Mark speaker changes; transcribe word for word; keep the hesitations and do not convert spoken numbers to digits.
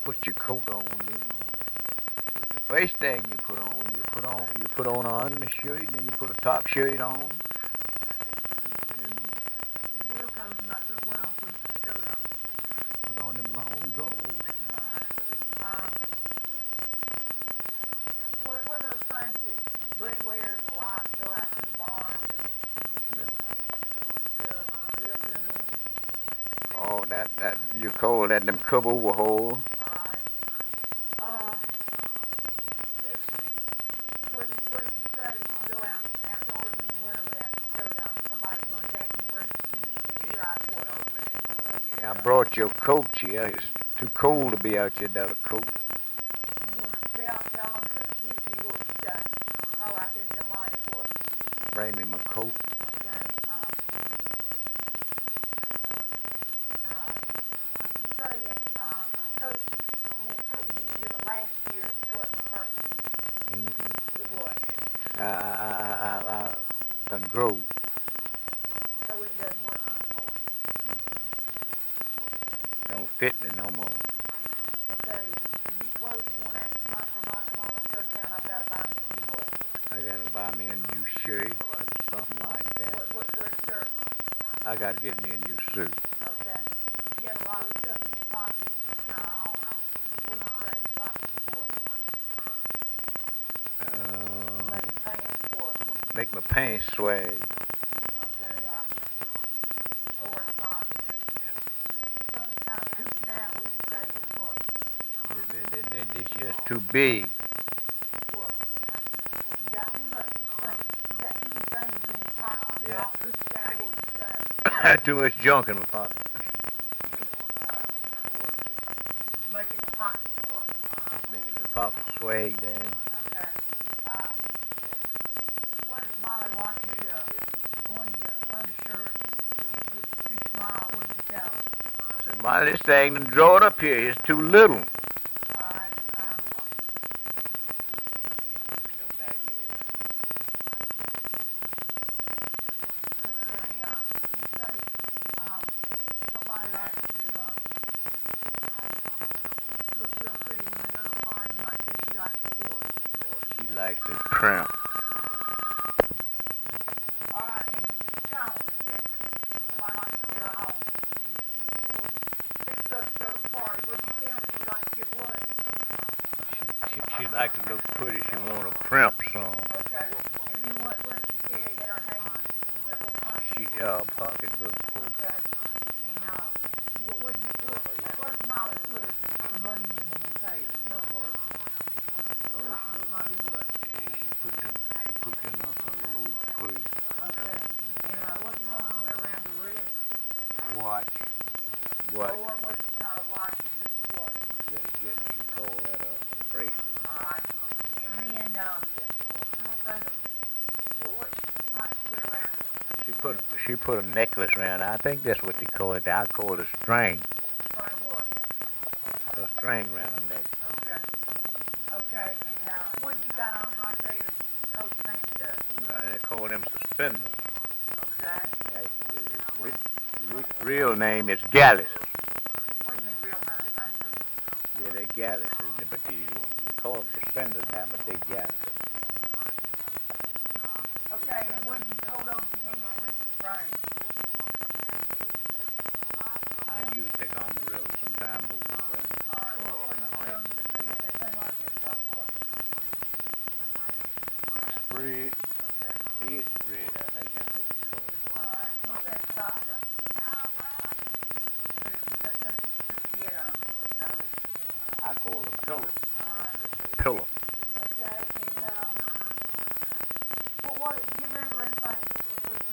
Speaker 1: put your coat on, you know. But the first thing you put on, you put on, you put on an undershirt, and then you put a top shirt on. And
Speaker 2: And real cold, you might put one on before you put your coat on.
Speaker 1: put on them long drawers.
Speaker 2: Alright. Um, what, what are those things that Buddy wears a lot to go out to the barn to, to real community?
Speaker 1: Oh, that, that, you call that them cub overhaul.
Speaker 2: Alright. Uh, what, what did you say if you go out outdoors in the winter without your coat on? Somebody runs after you and brings you and says, here, I for it.
Speaker 1: I brought your coat here. It's too cold to be out here without a coat.
Speaker 2: You want to tell, tell them to give it to you what you say. Holler out there and tell Molly for it.
Speaker 1: Bring me my coat.
Speaker 2: Okay, um, uh, if you say that, um, coat won't fit me this year, but last year it wasn't perfect.
Speaker 1: Mm-hmm.
Speaker 2: It was.
Speaker 1: I, I, I, I, I done grow.
Speaker 2: So it doesn't work anymore.
Speaker 1: Don't fit me no more.
Speaker 2: Okay, if these clothes are worn out, you might say, Molly, come on, let's go to town. I've got to buy me a new what?
Speaker 1: I gotta buy me a new shirt, something like that.
Speaker 2: What, what, what shirt?
Speaker 1: I gotta get me a new suit.
Speaker 2: Okay. If you have a lot of stuff in your pockets, it's kind of on. What do you say in your pockets for?
Speaker 1: Uh,
Speaker 2: Make your pants for.
Speaker 1: make my pants swag.
Speaker 2: Okay, uh, or it's um, something kind of pushing out when you say it's for.
Speaker 1: Th- th- th- th- This just too big.
Speaker 2: What? You got too much, you got you got too many things in your pockets.
Speaker 1: Yeah.
Speaker 2: All pushed out, what would you say?
Speaker 1: Too much junk in my pocket.
Speaker 2: Make it the pockets for.
Speaker 1: Making the pocket swag then.
Speaker 2: Okay. Um, what if Molly watches you, one of your undershirts and, and gets too small, what do you tell her?
Speaker 1: I said, my, this thing done draw it up here. It's too little.
Speaker 2: Alright, um, okay, uh, you say, um, somebody likes to, uh, look real pretty when they go to a party, you might say she likes to pour.
Speaker 1: She likes to cramp.
Speaker 2: Alright, then you just tell them that somebody likes to get all fixed up to go to a party. What do you tell me she likes to get what?
Speaker 1: She, she, she like to look pretty. She want to cramp some.
Speaker 2: Okay, and then what, what does she carry in her hand? Is that little funny?
Speaker 1: She, uh, pocketbook.
Speaker 2: Okay, and, uh, what, what do you put, what does Molly put her, her money in when we pay her? In other words, pocketbook might be what?
Speaker 1: She put them, she put them in her little purse.
Speaker 2: Okay, and, uh, what does the woman wear around her wrist?
Speaker 1: Watch. What?
Speaker 2: Or was it not a watch, it's just a watch?
Speaker 1: Just, just you call that a, a bracelet.
Speaker 2: Alright, and then, um, one thing of, what, what might she wear around her?
Speaker 1: She put she put a necklace around. I think that's what they call it. I call it a string.
Speaker 2: Trying what?
Speaker 1: A string around her neck.
Speaker 2: Okay. Okay, and, uh, what you got on right there to hold your pants up?
Speaker 1: Uh, they call them suspenders.
Speaker 2: Okay.
Speaker 1: That, uh, re, re, real name is Gallus.
Speaker 2: What do you mean real name? I know.
Speaker 1: Yeah, they Gallus, but they, they call them suspenders now, but they Gallus.
Speaker 2: Okay, and what do you hold over your hand with the string?
Speaker 1: I usually take on the road sometime.
Speaker 2: Alright, what, what do you put on your, they got that thing right there called what?
Speaker 1: Spread.
Speaker 2: Okay.
Speaker 1: Beard spread, I think that's what they call it.
Speaker 2: Alright, what's that stop? What's that thing you put your head on? No.
Speaker 1: I call it a pillow.
Speaker 2: Alright.
Speaker 1: Pillow.